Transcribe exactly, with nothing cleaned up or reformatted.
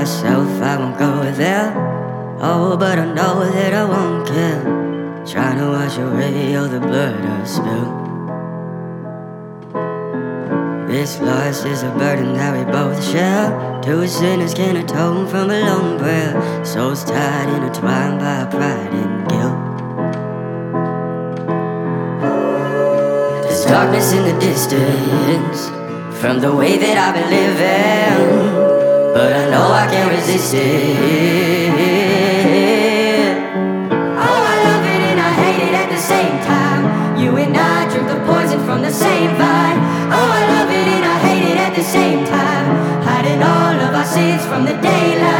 myself, I won't go there. Oh, but I know that I won't care. Trying to wash away all the blood I spilled. This loss is a burden that we both share. Two sinners can atone from a lone prayer. Souls tied, intertwined by pride and guilt. There's darkness in the distance from the way that I've been living, but I know I can't resist it. Oh, I love it and I hate it at the same time. You and I drink the poison from the same vine. Oh, I love it and I hate it at the same time, hiding all of our sins from the daylight.